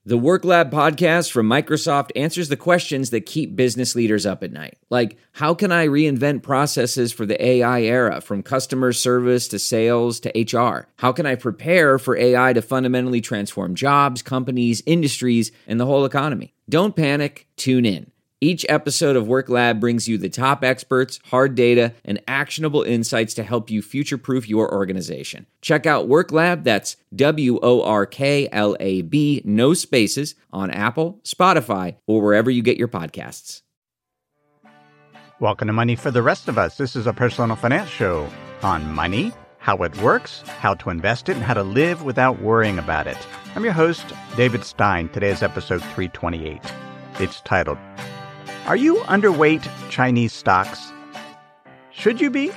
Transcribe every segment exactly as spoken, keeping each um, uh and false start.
The Work Lab podcast from Microsoft answers the questions that keep business leaders up at night. Like, how can I reinvent processes for the A I era, from customer service to sales to H R? How can I prepare for A I to fundamentally transform jobs, companies, industries, and the whole economy? Don't panic, tune in. Each episode of Work Lab brings you the top experts, hard data, and actionable insights to help you future-proof your organization. Check out Work Lab, that's W O R K L A B, no spaces, on Apple, Spotify, or wherever you get your podcasts. Welcome to Money for the Rest of Us. This is a personal finance show on money, how it works, how to invest it, and how to live without worrying about it. I'm your host, David Stein. Today is episode three twenty-eight. It's titled, Are you underweight Chinese stocks? Should you be?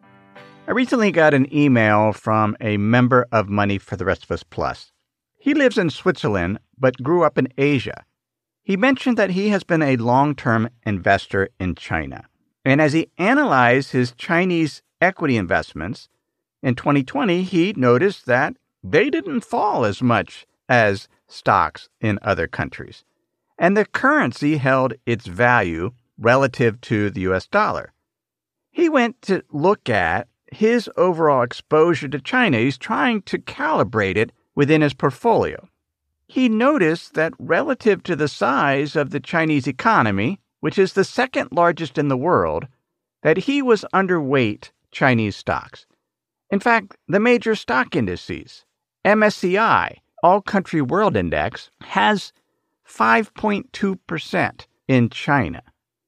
I recently got an email from a member of Money for the Rest of Us Plus. He lives in Switzerland, but grew up in Asia. He mentioned that he has been a long-term investor in China. And as he analyzed his Chinese equity investments, in twenty twenty, he noticed that they didn't fall as much as stocks in other countries. And the currency held its value relative to the U S dollar. He went to look at his overall exposure to China. He's trying to calibrate it within his portfolio. He noticed that relative to the size of the Chinese economy, which is the second largest in the world, that he was underweight Chinese stocks. In fact, the major stock indices, M S C I, All Country World Index, has five point two percent in China.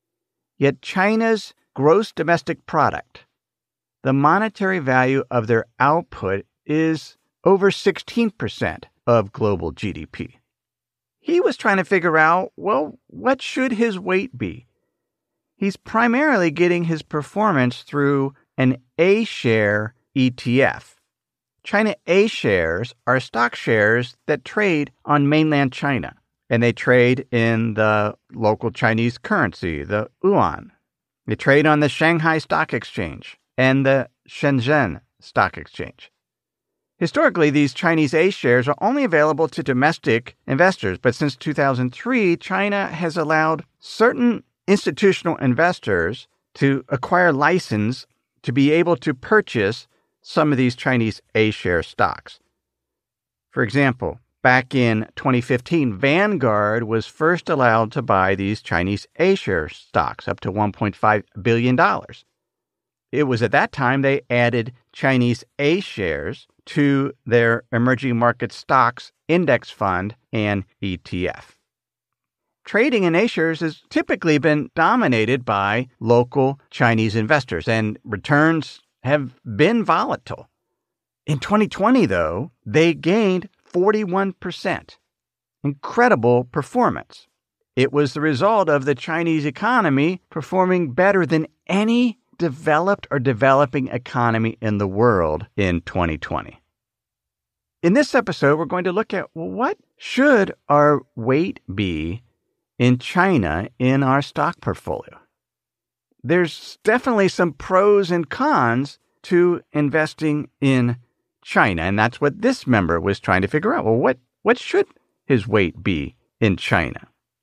Yet China's gross domestic product, the monetary value of their output, is over sixteen percent of global G D P. He was trying to figure out, well, what should his weight be? He's primarily getting his performance through an A-share E T F. China A shares are stock shares that trade on mainland China. And they trade in the local Chinese currency, the yuan. They trade on the Shanghai Stock Exchange and the Shenzhen Stock Exchange. Historically, these Chinese A shares are only available to domestic investors, but since two thousand three, China has allowed certain institutional investors to acquire license to be able to purchase some of these Chinese A share stocks. For example, back in twenty fifteen, Vanguard was first allowed to buy these Chinese A-share stocks up to one point five billion dollars. It was at that time they added Chinese A-shares to their emerging market stocks index fund and E T F. Trading in A-shares has typically been dominated by local Chinese investors, and returns have been volatile. In twenty twenty, though, they gained forty-one percent. Incredible performance. It was the result of the Chinese economy performing better than any developed or developing economy in the world in twenty twenty. In this episode, we're going to look at, well, what should our weight be in China in our stock portfolio? There's definitely some pros and cons to investing in China, and that's what this member was trying to figure out. Well, what, what should his weight be in China?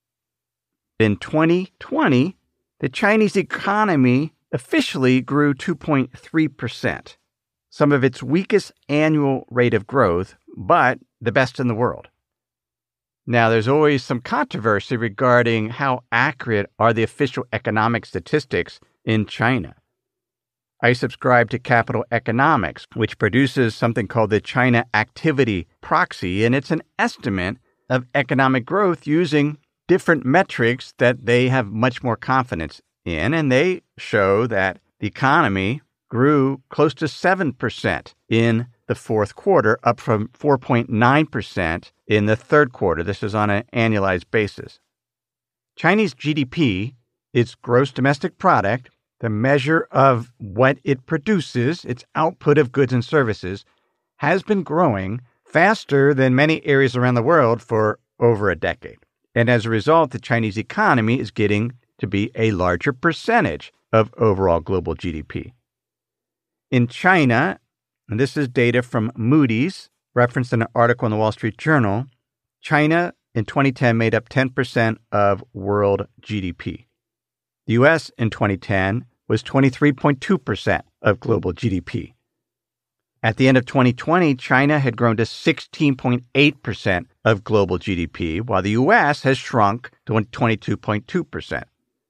In twenty twenty, the Chinese economy officially grew two point three percent, some of its weakest annual rate of growth, but the best in the world. Now, there's always some controversy regarding how accurate are the official economic statistics in China. I subscribe to Capital Economics, which produces something called the China Activity Proxy, and it's an estimate of economic growth using different metrics that they have much more confidence in, and they show that the economy grew close to seven percent in the fourth quarter, up from four point nine percent in the third quarter. This is on an annualized basis. Chinese G D P, its gross domestic product, the measure of what it produces, its output of goods and services, has been growing faster than many areas around the world for over a decade. And as a result, the Chinese economy is getting to be a larger percentage of overall global G D P. In China, and this is data from Moody's, referenced in an article in the Wall Street Journal, China in twenty ten made up ten percent of world G D P. The U S in twenty ten was twenty-three point two percent of global G D P. At the end of twenty twenty, China had grown to sixteen point eight percent of global G D P, while the U S has shrunk to twenty-two point two percent.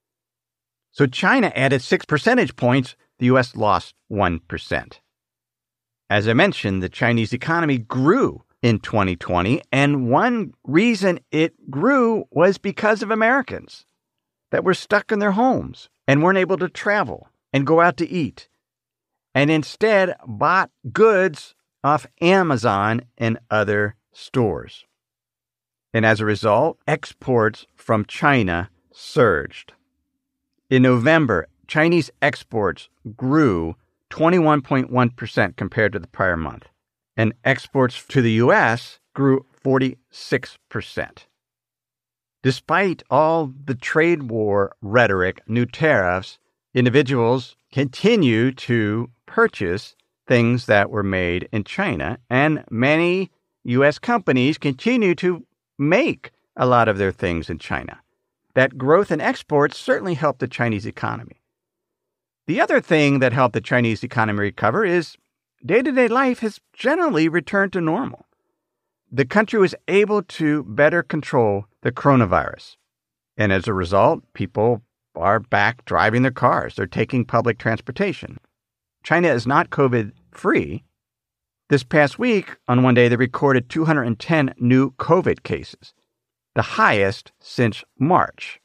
So China added six percentage points, the U S lost one percent. As I mentioned, the Chinese economy grew in twenty twenty, and one reason it grew was because of Americans that were stuck in their homes and weren't able to travel and go out to eat, and instead bought goods off Amazon and other stores. And as a result, exports from China surged. In November, Chinese exports grew twenty-one point one percent compared to the prior month, and exports to the U S grew forty-six percent. Despite all the trade war rhetoric, new tariffs, individuals continue to purchase things that were made in China, and many U S companies continue to make a lot of their things in China. That growth in exports certainly helped the Chinese economy. The other thing that helped the Chinese economy recover is day-to-day life has generally returned to normal. The country was able to better control the coronavirus. And as a result, people are back driving their cars. They're taking public transportation. China is not COVID-free. This past week, on one day, they recorded two hundred ten new COVID cases, the highest since March.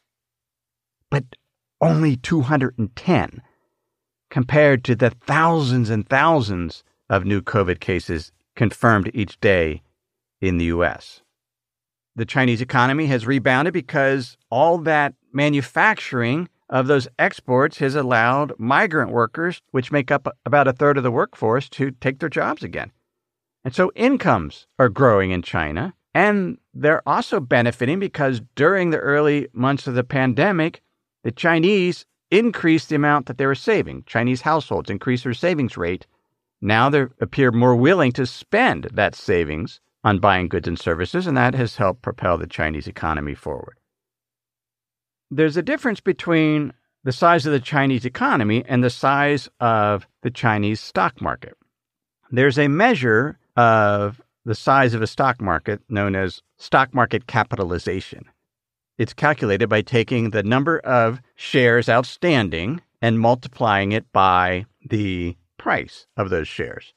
But only two hundred ten, compared to the thousands and thousands of new COVID cases confirmed each day in the U S. The Chinese economy has rebounded because all that manufacturing of those exports has allowed migrant workers, which make up about a third of the workforce, to take their jobs again. And so incomes are growing in China, and they're also benefiting because during the early months of the pandemic, the Chinese increased the amount that they were saving. Chinese households increased their savings rate. Now they appear more willing to spend that savings on buying goods and services, and that has helped propel the Chinese economy forward. There's a difference between the size of the Chinese economy and the size of the Chinese stock market. There's a measure of the size of a stock market known as stock market capitalization. It's calculated by taking the number of shares outstanding and multiplying it by the price of those shares.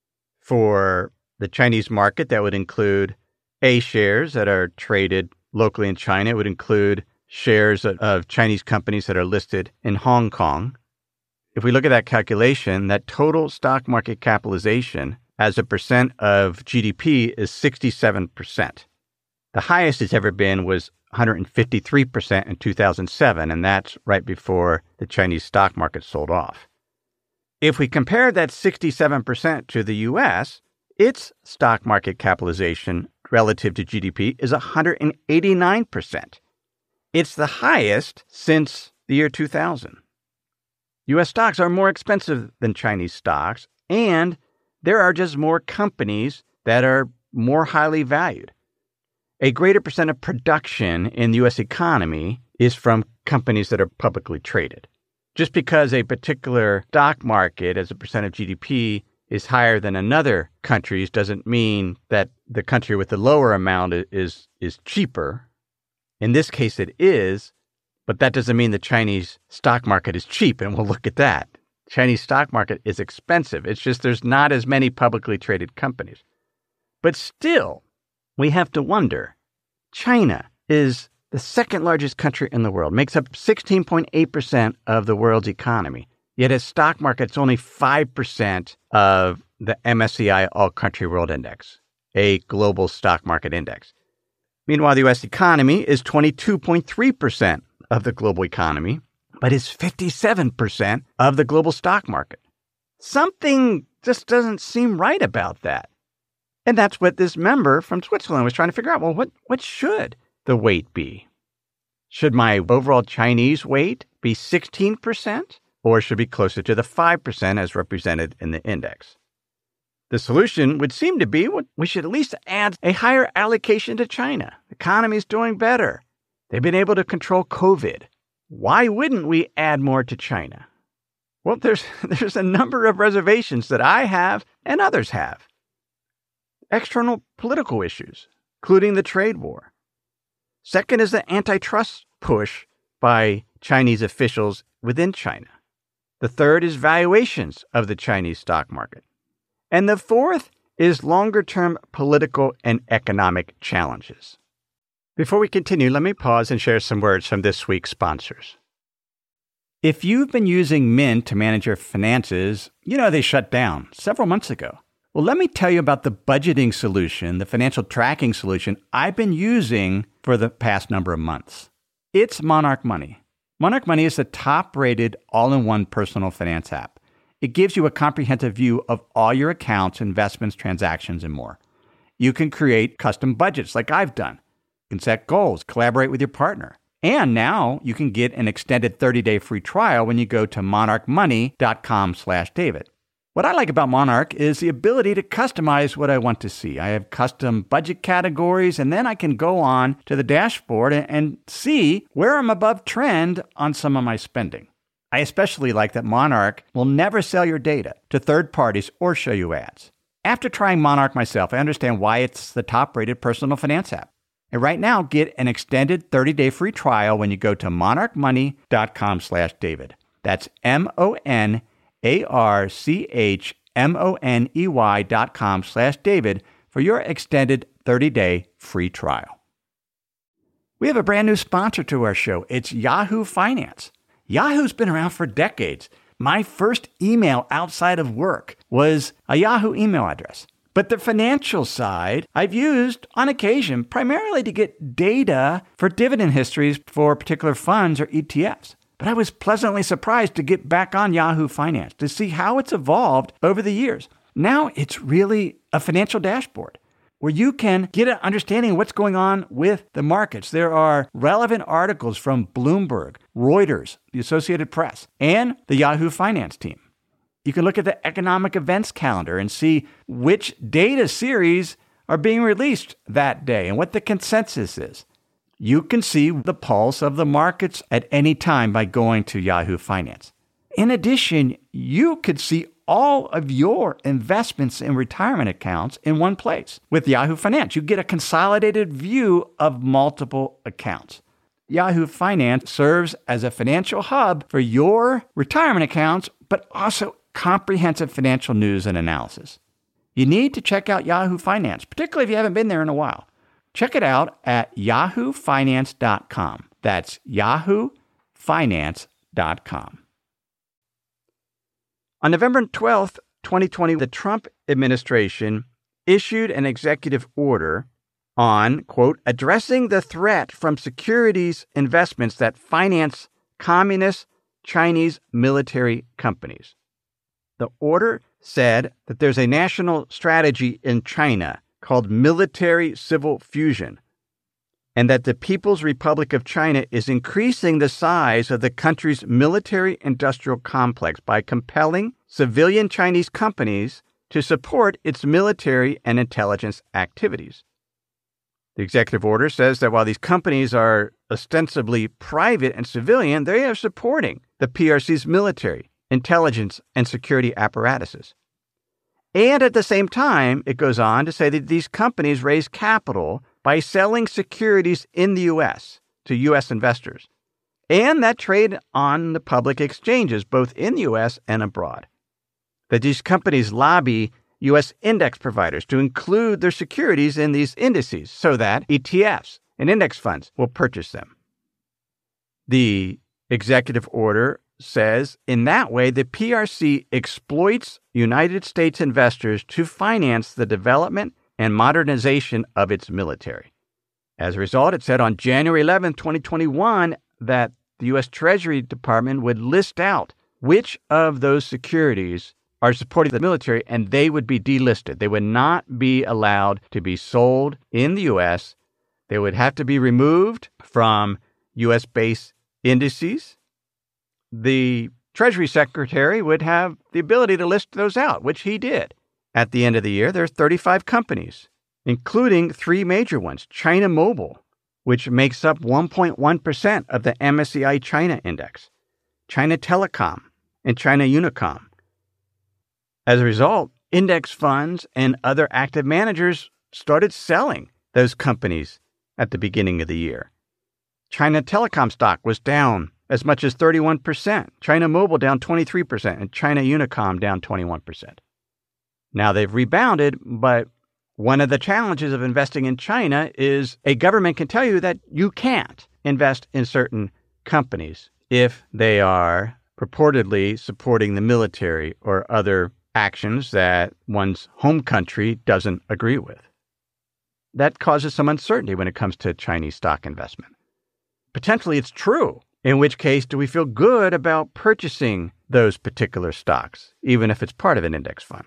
For the Chinese market, that would include A shares that are traded locally in China. It would include shares of, of Chinese companies that are listed in Hong Kong. If we look at that calculation, that total stock market capitalization as a percent of G D P is sixty-seven percent. The highest it's ever been was one hundred fifty-three percent in two thousand seven, and that's right before the Chinese stock market sold off. If we compare that sixty-seven percent to the U S, its stock market capitalization relative to G D P is one hundred eighty-nine percent. It's the highest since the year two thousand. U S stocks are more expensive than Chinese stocks, and there are just more companies that are more highly valued. A greater percent of production in the U S economy is from companies that are publicly traded. Just because a particular stock market as a percent of G D P is higher than another country's doesn't mean that the country with the lower amount is, is cheaper. In this case, it is, but that doesn't mean the Chinese stock market is cheap, and we'll look at that. Chinese stock market is expensive. It's just there's not as many publicly traded companies. But still, we have to wonder, China is the second largest country in the world, makes up sixteen point eight percent of the world's economy. Yet its stock market's only five percent of the M S C I All-Country World Index, a global stock market index. Meanwhile, the U S economy is twenty-two point three percent of the global economy, but is fifty-seven percent of the global stock market. Something just doesn't seem right about that. And that's what this member from Switzerland was trying to figure out. Well, what, what should the weight be? Should my overall Chinese weight be sixteen percent? Or should be closer to the five percent as represented in the index? The solution would seem to be we should at least add a higher allocation to China. The economy's doing better. They've been able to control COVID. Why wouldn't we add more to China? Well, there's there's a number of reservations that I have and others have. External political issues, including the trade war. Second is the antitrust push by Chinese officials within China. The third is valuations of the Chinese stock market. And the fourth is longer-term political and economic challenges. Before we continue, let me pause and share some words from this week's sponsors. If you've been using Mint to manage your finances, you know they shut down several months ago. Well, let me tell you about the budgeting solution, the financial tracking solution I've been using for the past number of months. It's Monarch Money. Monarch Money is the top-rated all-in-one personal finance app. It gives you a comprehensive view of all your accounts, investments, transactions, and more. You can create custom budgets like I've done. You can set goals, collaborate with your partner. And now you can get an extended thirty-day free trial when you go to monarchmoney.com slash David. What I like about Monarch is the ability to customize what I want to see. I have custom budget categories, and then I can go on to the dashboard and, and see where I'm above trend on some of my spending. I especially like that Monarch will never sell your data to third parties or show you ads. After trying Monarch myself, I understand why it's the top-rated personal finance app. And right now, get an extended thirty-day free trial when you go to monarchmoney.com slash David. That's M-O-N-A-R-C-H-M-O-N-E-Y dot com slash David for your extended thirty-day free trial. We have a brand new sponsor to our show. It's Yahoo Finance. Yahoo's been around for decades. My first email outside of work was a Yahoo email address. But the financial side I've used on occasion primarily to get data for dividend histories for particular funds or E T Fs. But I was pleasantly surprised to get back on Yahoo Finance to see how it's evolved over the years. Now it's really a financial dashboard where you can get an understanding of what's going on with the markets. There are relevant articles from Bloomberg, Reuters, the Associated Press, and the Yahoo Finance team. You can look at the economic events calendar and see which data series are being released that day and what the consensus is. You can see the pulse of the markets at any time by going to Yahoo Finance. In addition, you could see all of your investments in retirement accounts in one place. With Yahoo Finance, you get a consolidated view of multiple accounts. Yahoo Finance serves as a financial hub for your retirement accounts, but also comprehensive financial news and analysis. You need to check out Yahoo Finance, particularly if you haven't been there in a while. Check it out at yahoo finance dot com. That's yahoo finance dot com. On November twelfth, twenty twenty, the Trump administration issued an executive order on, quote, addressing the threat from securities investments that finance communist Chinese military companies. The order said that there's a national strategy in China called military-civil fusion, and that the People's Republic of China is increasing the size of the country's military-industrial complex by compelling civilian Chinese companies to support its military and intelligence activities. The executive order says that while these companies are ostensibly private and civilian, they are supporting the P R C's military, intelligence, and security apparatuses. And at the same time, it goes on to say that these companies raise capital by selling securities in the U S to U S investors, and that trade on the public exchanges, both in the U S and abroad. That these companies lobby U S index providers to include their securities in these indices so that E T Fs and index funds will purchase them. The executive order says in that way, the P R C exploits United States investors to finance the development and modernization of its military. As a result, it said on January eleventh, twenty twenty-one, that the U S Treasury Department would list out which of those securities are supporting the military, and they would be delisted. They would not be allowed to be sold in the U S. They would have to be removed from U S-based indices. The Treasury Secretary would have the ability to list those out, which he did. At the end of the year, there are thirty-five companies, including three major ones: China Mobile, which makes up one point one percent of the M S C I China Index, China Telecom, and China Unicom. As a result, index funds and other active managers started selling those companies at the beginning of the year. China Telecom stock was down as much as thirty-one percent, China Mobile down twenty-three percent, and China Unicom down twenty-one percent. Now they've rebounded, but one of the challenges of investing in China is a government can tell you that you can't invest in certain companies if they are purportedly supporting the military or other actions that one's home country doesn't agree with. That causes some uncertainty when it comes to Chinese stock investment. Potentially it's true, in which case do we feel good about purchasing those particular stocks, even if it's part of an index fund?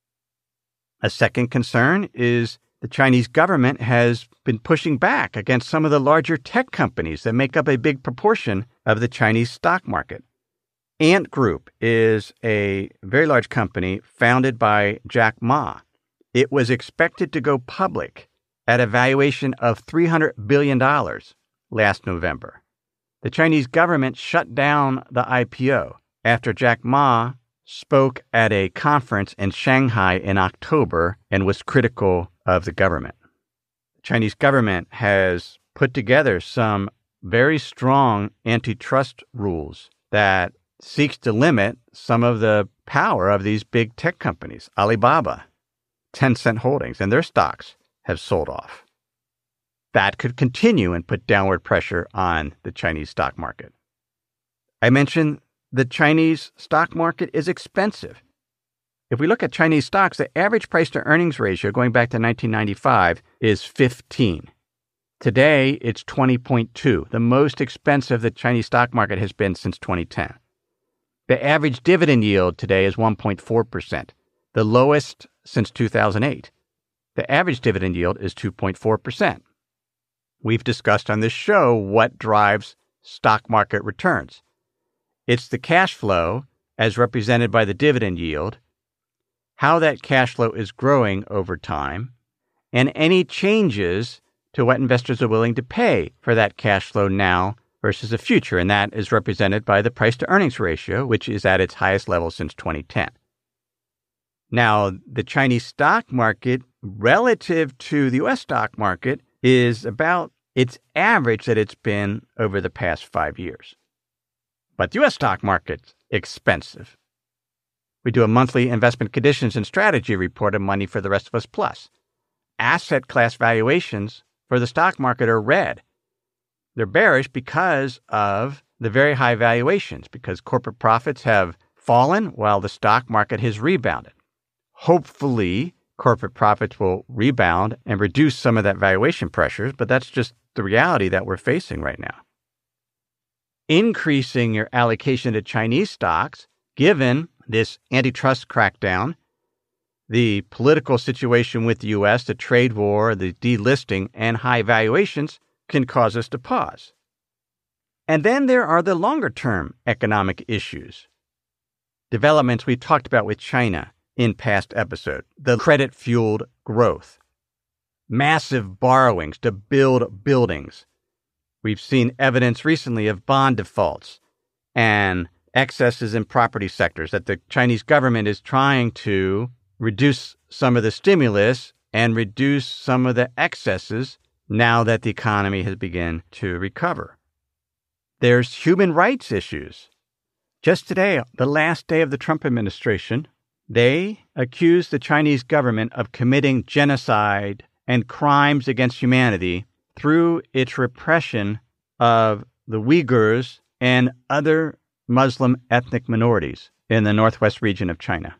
A second concern is the Chinese government has been pushing back against some of the larger tech companies that make up a big proportion of the Chinese stock market. Ant Group is a very large company founded by Jack Ma. It was expected to go public at a valuation of three hundred billion dollars last November. The Chinese government shut down the I P O after Jack Ma spoke at a conference in Shanghai in October and was critical of the government. The Chinese government has put together some very strong antitrust rules that seeks to limit some of the power of these big tech companies. Alibaba, Tencent Holdings, and their stocks have sold off. That could continue and put downward pressure on the Chinese stock market. I mentioned the Chinese stock market is expensive. If we look at Chinese stocks, the average price to earnings ratio going back to nineteen ninety-five is fifteen. Today, it's twenty point two, the most expensive the Chinese stock market has been since twenty ten. The average dividend yield today is one point four percent, the lowest since two thousand eight. The average dividend yield is two point four percent. We've discussed on this show what drives stock market returns. It's the cash flow, as represented by the dividend yield, how that cash flow is growing over time, and any changes to what investors are willing to pay for that cash flow now versus the future, and that is represented by the price-to-earnings ratio, which is at its highest level since twenty ten. Now, the Chinese stock market, relative to the U S stock market, is about its average that it's been over the past five years. But the U S stock market's expensive. We do a monthly investment conditions and strategy report of Money for the Rest of Us Plus. Asset class valuations for the stock market are red. They're bearish because of the very high valuations, because corporate profits have fallen while the stock market has rebounded. Hopefully, corporate profits will rebound and reduce some of that valuation pressures, but that's just the reality that we're facing right now. Increasing your allocation to Chinese stocks, given this antitrust crackdown, the political situation with the U S, the trade war, the delisting, and high valuations can cause us to pause. And then there are the longer-term economic issues. Developments we talked about with China in past episodes, the credit-fueled growth, massive borrowings to build buildings. We've seen evidence recently of bond defaults and excesses in property sectors that the Chinese government is trying to reduce some of the stimulus and reduce some of the excesses now that the economy has begun to recover. There's human rights issues. Just today, the last day of the Trump administration, they accused the Chinese government of committing genocide and crimes against humanity through its repression of the Uyghurs and other Muslim ethnic minorities in the northwest region of China.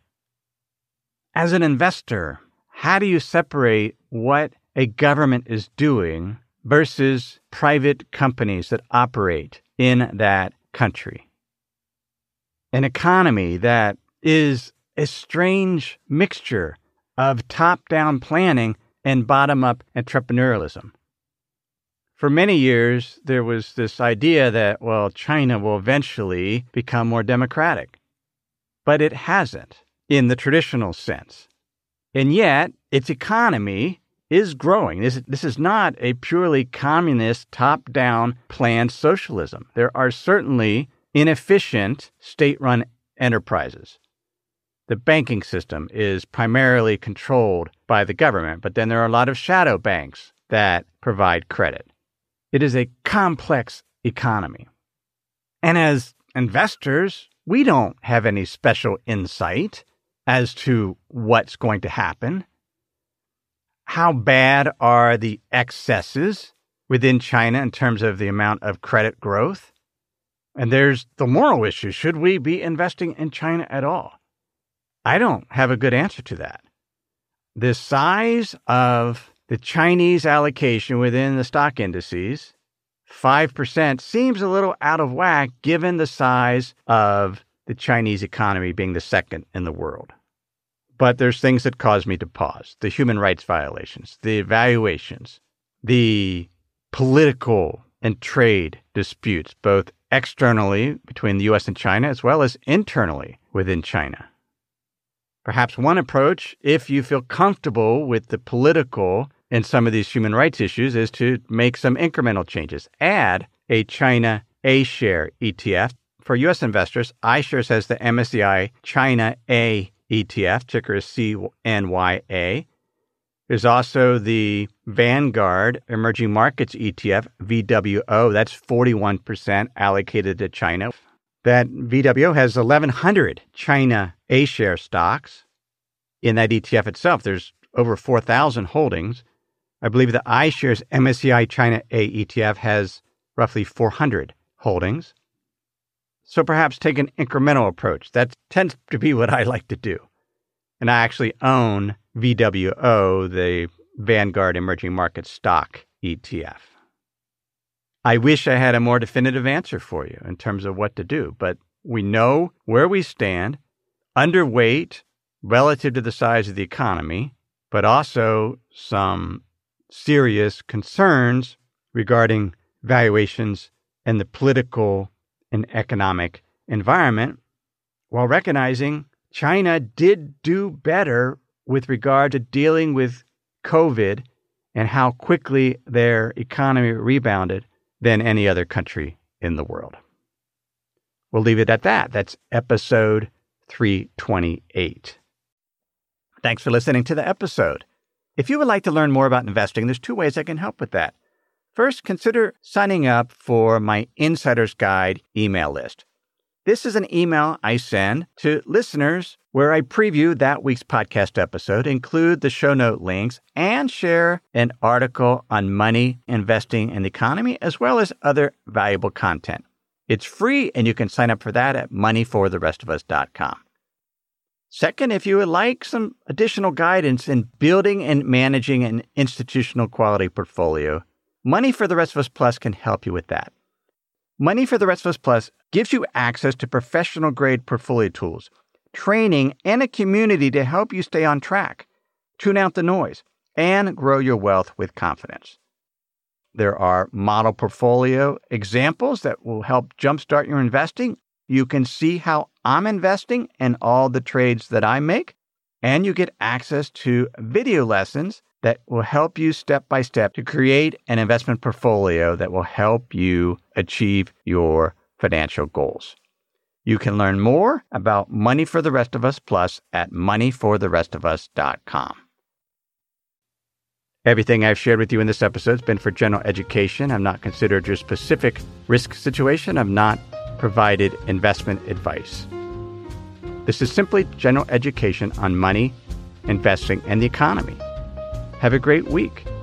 As an investor, how do you separate what a government is doing versus private companies that operate in that country? An economy that is a strange mixture of top-down planning and bottom-up entrepreneurialism. For many years, there was this idea that, well, China will eventually become more democratic. But it hasn't in the traditional sense. And yet, its economy is growing. This, this is not a purely communist, top-down planned socialism. There are certainly inefficient state-run enterprises. The banking system is primarily controlled by the government, but then there are a lot of shadow banks that provide credit. It is a complex economy. And as investors, we don't have any special insight as to what's going to happen. How bad are the excesses within China in terms of the amount of credit growth? And there's the moral issue. Should we be investing in China at all? I don't have a good answer to that. The size of the Chinese allocation within the stock indices, five percent, seems a little out of whack given the size of the Chinese economy being the second in the world. But there's things that cause me to pause. The human rights violations, the evaluations, the political and trade disputes, both externally between the U S and China, as well as internally within China. Perhaps one approach, if you feel comfortable with the political and some of these human rights issues, is to make some incremental changes. Add a China A-share E T F. For U S investors, iShares has the M S C I China A E T F, ticker is C N Y A. There's also the Vanguard Emerging Markets E T F, V W O. That's forty-one percent allocated to China. That V W O has eleven hundred China A-share stocks. In that E T F itself, there's over four thousand holdings. I believe the iShares M S C I China A E T F has roughly four hundred holdings. So perhaps take an incremental approach. That tends to be what I like to do. And I actually own V W O, the Vanguard Emerging Markets Stock E T F. I wish I had a more definitive answer for you in terms of what to do, but we know where we stand, underweight relative to the size of the economy, but also some serious concerns regarding valuations and the political and economic environment, while recognizing China did do better with regard to dealing with COVID and how quickly their economy rebounded than any other country in the world. We'll leave it at that. That's episode three twenty-eight. Thanks for listening to the episode. If you would like to learn more about investing, there's two ways I can help with that. First, consider signing up for my Insider's Guide email list. This is an email I send to listeners where I preview that week's podcast episode, include the show note links, and share an article on money, investing, and the economy, as well as other valuable content. It's free, and you can sign up for that at money for the rest of us dot com. Second, if you would like some additional guidance in building and managing an institutional quality portfolio, Money for the Rest of Us Plus can help you with that. Money for the Rest of Us Plus gives you access to professional-grade portfolio tools, training, and a community to help you stay on track, tune out the noise, and grow your wealth with confidence. There are model portfolio examples that will help jumpstart your investing. You can see how I'm investing and all the trades that I make, and you get access to video lessons that will help you step by step to create an investment portfolio that will help you achieve your financial goals. You can learn more about Money for the Rest of Us Plus at money for the rest of us dot com. Everything I've shared with you in this episode has been for general education. I've not considered your specific risk situation. I've not provided investment advice. This is simply general education on money, investing, and the economy. Have a great week.